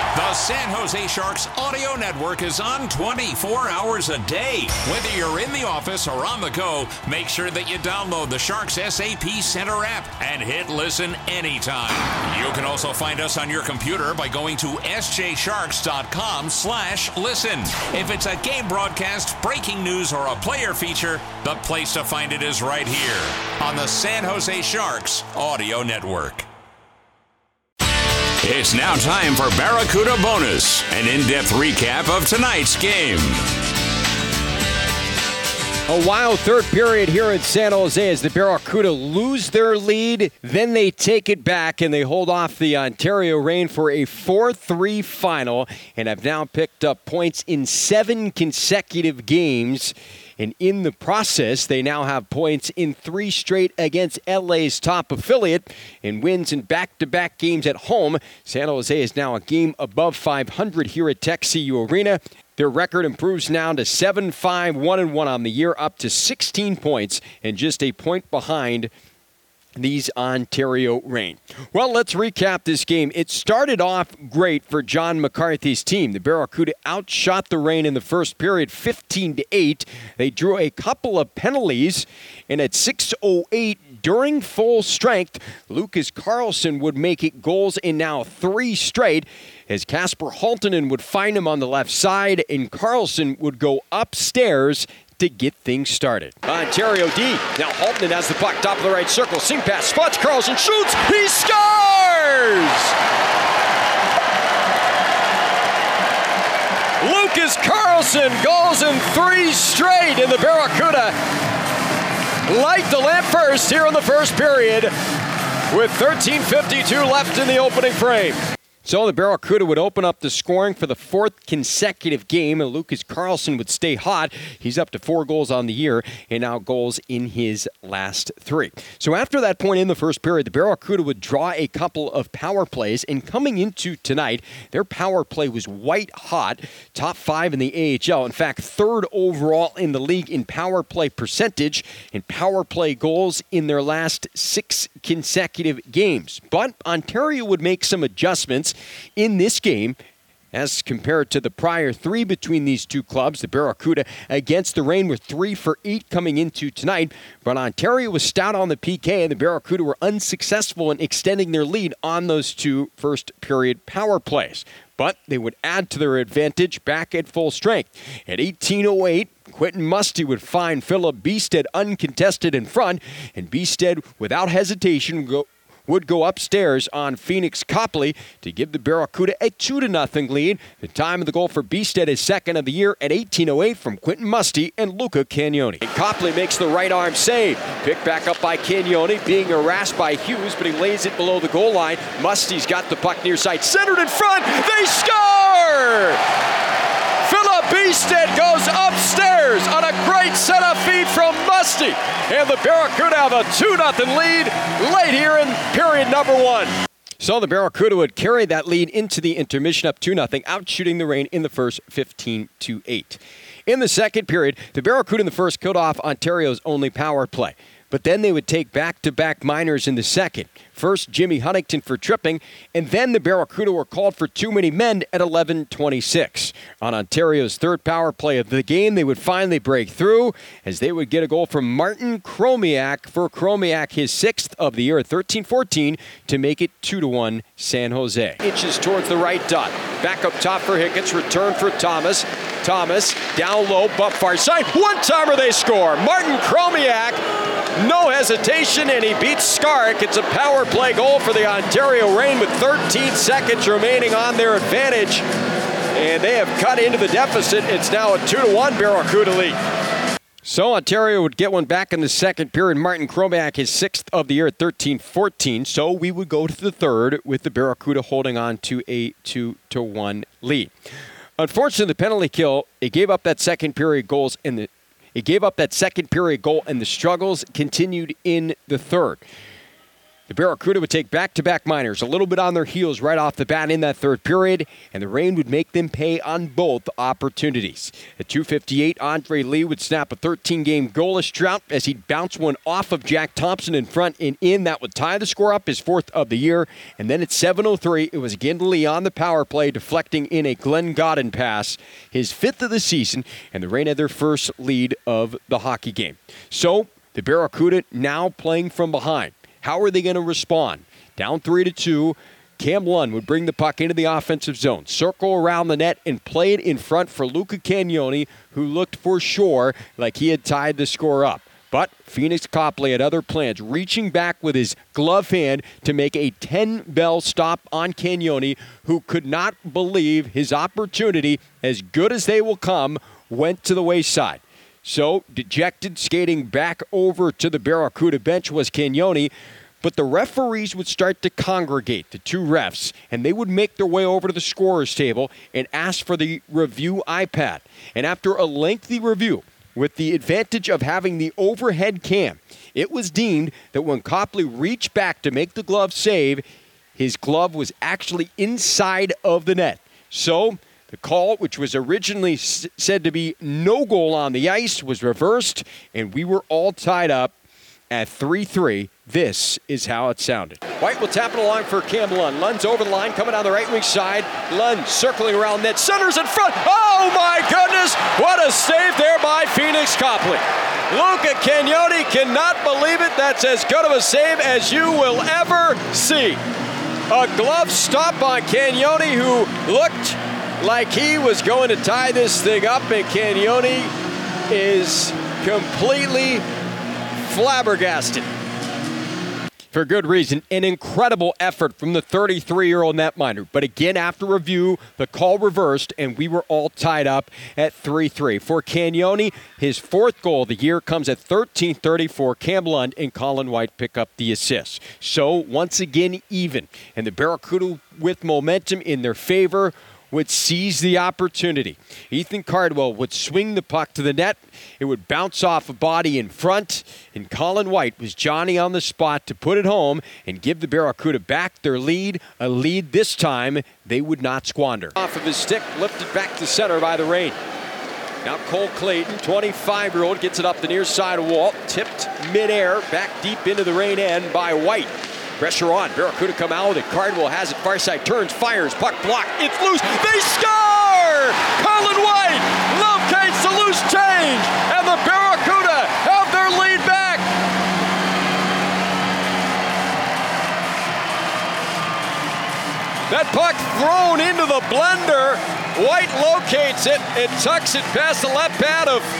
The San Jose Sharks audio network is on 24 hours a day. Whether you're in the office or on the go, make sure that you download the Sharks SAP Center app and hit listen anytime. You can also find us on your computer by going to sjsharks.com/listen. If it's a game broadcast, breaking news, or a player feature, the place to find it is right here on the San Jose Sharks audio network. It's now time for Barracuda Bonus, an in-depth recap of tonight's game. A wild third period here in San Jose as the Barracuda lose their lead, then they take it back and they hold off the Ontario Reign for a 4-3 final and have now picked up points in 7 consecutive games. And in the process, they now have points in 3 straight against LA's top affiliate and wins in back-to-back games at home. San Jose is now a game above 500 here at TechCU Arena. Their record improves now to 7-5, 1-1 on the year, up to 16 points and just a point behind these Ontario Reign. Well, let's recap this game. It started off great for John McCarthy's team. The Barracuda outshot the Reign in the first period 15-8. They drew a couple of penalties, and at 6:08 during full strength, Lucas Carlson would make it goals in now 3 straight as Casper Halttunen would find him on the left side, and Carlson would go upstairs to get things started. Ontario D. Now Halttunen has the puck, top of the right circle. Sing pass, spots Carlson, shoots, he scores! Lucas Carlson goes in 3 straight, and the Barracuda light the lamp first here in the first period with 13:52 left in the opening frame. So the Barracuda would open up the scoring for the 4th consecutive game, and Lucas Carlson would stay hot. He's up to 4 goals on the year, and now goals in his last 3. So after that point in the first period, the Barracuda would draw a couple of power plays, and coming into tonight, their power play was white hot, top 5 in the AHL. In fact, 3rd overall in the league in power play percentage and power play goals in their last 6 consecutive games. But Ontario would make some adjustments in this game as compared to the prior 3 between these two clubs. The Barracuda against the Reign were 3 for 8 coming into tonight, but Ontario was stout on the PK, and the Barracuda were unsuccessful in extending their lead on those 2 first period power plays. But they would add to their advantage back at full strength. At 18:08, Quentin Musty would find Philip Beested uncontested in front, and Beested, without hesitation, would go upstairs on Phoenix Copley to give the Barracuda a 2-0 lead. The time of the goal for Beested is 2nd of the year at 18:08 from Quentin Musty and Luca Cagnoni. And Copley makes the right arm save. Picked back up by Cagnoni, being harassed by Hughes, but he lays it below the goal line. Musty's got the puck near side, centered in front. They score! Philip Beested goes upstairs on a great setup feed from Musty. And the Barracuda have a 2-0 lead late here in period number 1. So the Barracuda would carry that lead into the intermission up 2-0, outshooting the Reign in the first 15-8. In the second period, the Barracuda in the first killed off Ontario's only power play. But then they would take back-to-back minors in the second. First, Jimmy Huntington for tripping, and then the Barracuda were called for too many men at 11:26. On Ontario's 3rd power play of the game, they would finally break through as they would get a goal from Martin Chromiak for Chromiak, his 6th of the year at 13-14 to make it 2-1 San Jose. Inches towards the right dot. Back up top for Hicketts, return for Thomas. Thomas, down low, butt far side. One-timer, they score. Martin Chromiak, no hesitation, and he beats Skark. It's a power play goal for the Ontario Reign with 13 seconds remaining on their advantage. And they have cut into the deficit. It's now a 2-1 Barracuda lead. So Ontario would get one back in the second period. Martin Chromiak, his 6th of the year at 13-14. So we would go to the third with the Barracuda holding on to a 2-1 lead. Unfortunately, the penalty kill, it gave up that second period goal, and the struggles continued in the third. The Barracuda would take back-to-back minors, a little bit on their heels right off the bat in that third period, and the rain would make them pay on both opportunities. At 2:58, Andre Lee would snap a 13-game goalless drought as he'd bounce one off of Jack Thompson in front and in. That would tie the score up, his fourth of the year. And then at 7:03, it was again Lee on the power play, deflecting in a Glenn Godden pass, his fifth of the season, and the Rain had their first lead of the hockey game. So the Barracuda now playing from behind. How are they going to respond? Down 3-2, Cam Lund would bring the puck into the offensive zone, circle around the net, and play it in front for Luca Cagnoni, who looked for sure like he had tied the score up. But Phoenix Copley had other plans, reaching back with his glove hand to make a 10-bell stop on Cagnoni, who could not believe his opportunity, as good as they will come, went to the wayside. So, dejected, skating back over to the Barracuda bench was Cagnoni, but the referees would start to congregate, the two refs, and they would make their way over to the scorer's table and ask for the review iPad. And after a lengthy review, with the advantage of having the overhead cam, it was deemed that when Copley reached back to make the glove save, his glove was actually inside of the net. So, the call, which was originally said to be no goal on the ice, was reversed, and we were all tied up at 3-3. This is how it sounded. White will tap it along for Cam Lund. Lund's over the line, coming down the right wing side. Lund circling around net, centers in front. Oh my goodness, what a save there by Phoenix Copley. Luca Cagnoni cannot believe it. That's as good of a save as you will ever see. A glove stop on Cagnoni, who looked like he was going to tie this thing up, and Cagnoni is completely flabbergasted. For good reason, an incredible effort from the 33-year-old netminder. But again, after review, the call reversed, and we were all tied up at 3-3. For Cagnoni, his fourth goal of the year comes at 13:34. Cam Lund and Colin White pick up the assists. So, once again, even. And the Barracuda, with momentum in their favor, would seize the opportunity. Ethan Cardwell would swing the puck to the net. It would bounce off a body in front, and Colin White was Johnny on the spot to put it home and give the Barracuda back their lead, a lead this time they would not squander. Off of his stick, lifted back to center by the Rain. Now Cole Clayton, 25-year-old, gets it up the near side wall, tipped midair, back deep into the Rain end by White. Pressure on. Barracuda come out with it. Cardwell has it. Far side turns, fires. Puck blocked. It's loose. They score! Colin White locates the loose change, and the Barracuda have their lead back. That puck thrown into the blender. White locates it and tucks it past the left pad of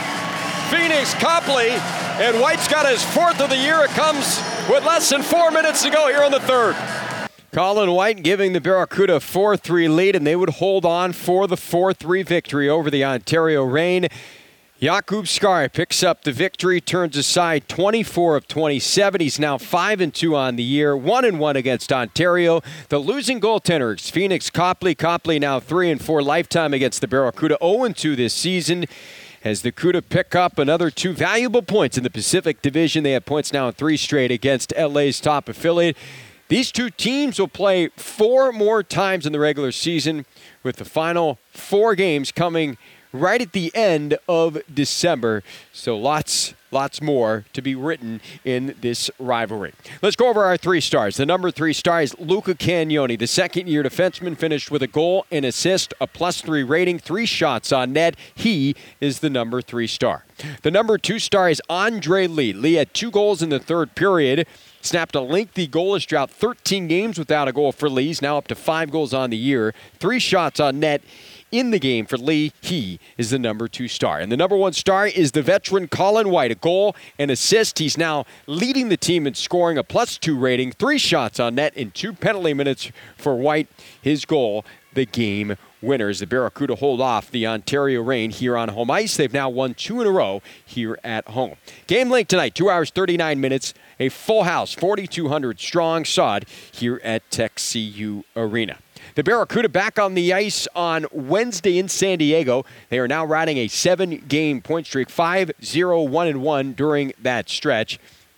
Phoenix Copley, and White's got his fourth of the year. It comes with less than 4 minutes to go here in the third. Colin White giving the Barracuda a 4-3 lead, and they would hold on for the 4-3 victory over the Ontario Reign. Jakub Skar picks up the victory, turns aside 24 of 27. He's now 5-2 on the year, 1-1 against Ontario. The losing goaltender is Phoenix Copley. Copley now 3-4 lifetime against the Barracuda, 0-2 this season. As the CUDA pick up another 2 valuable points in the Pacific Division. They have points now in 3 straight against LA's top affiliate. These two teams will play 4 more times in the regular season, with the final 4 games coming right at the end of December. So lots more to be written in this rivalry. Let's go over our 3 stars. The number 3 star is Luca Cagnoni. The second-year defenseman finished with a goal, an assist, a +3 rating, 3 shots on net. He is the number 3 star. The number 2 star is Andre Lee. Lee had 2 goals in the third period. Snapped a lengthy goalless drought, 13 games without a goal for Lee. He's now up to 5 goals on the year, 3 shots on net. In the game for Lee, he is the number 2 star. And the number 1 star is the veteran Colin White. A goal, an assist. He's now leading the team in scoring, a +2 rating, 3 shots on net, and 2 penalty minutes for White. His goal, the game winners. The Barracuda hold off the Ontario Reign here on home ice. They've now won 2 in a row here at home. Game length tonight, 2 hours, 39 minutes. A full house, 4,200 strong sod here at TechCU Arena. The Barracuda back on the ice on Wednesday in San Diego. They are now riding a 7-game point streak, 5-0-1-1 during that stretch.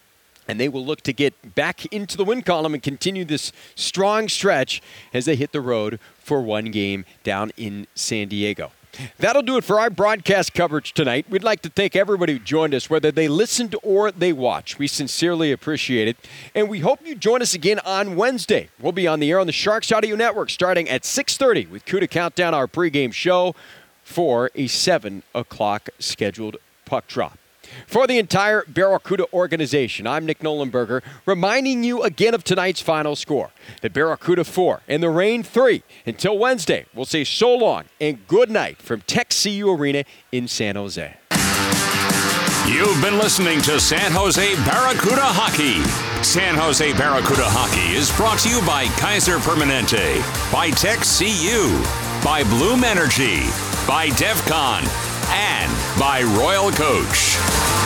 And they will look to get back into the win column and continue this strong stretch as they hit the road for one game down in San Diego. That'll do it for our broadcast coverage tonight. We'd like to thank everybody who joined us, whether they listened or they watched. We sincerely appreciate it. And we hope you join us again on Wednesday. We'll be on the air on the Sharks Audio Network starting at 6:30 with CUDA Countdown, our pregame show, for a 7 o'clock scheduled puck drop. For the entire Barracuda organization, I'm Nick Nolenberger, reminding you again of tonight's final score. The Barracuda 4 and the Reign 3. Until Wednesday, we'll say so long and good night from Tech CU Arena in San Jose. You've been listening to San Jose Barracuda Hockey. San Jose Barracuda Hockey is brought to you by Kaiser Permanente, by Tech CU, by Bloom Energy, by DEFCON, and by Royal Coach.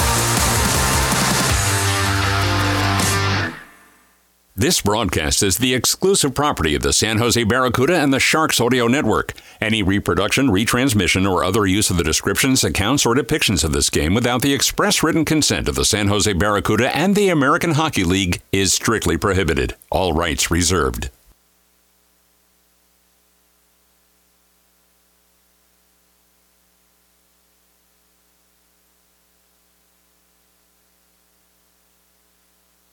This broadcast is the exclusive property of the San Jose Barracuda and the Sharks Audio Network. Any reproduction, retransmission, or other use of the descriptions, accounts, or depictions of this game without the express written consent of the San Jose Barracuda and the American Hockey League is strictly prohibited. All rights reserved.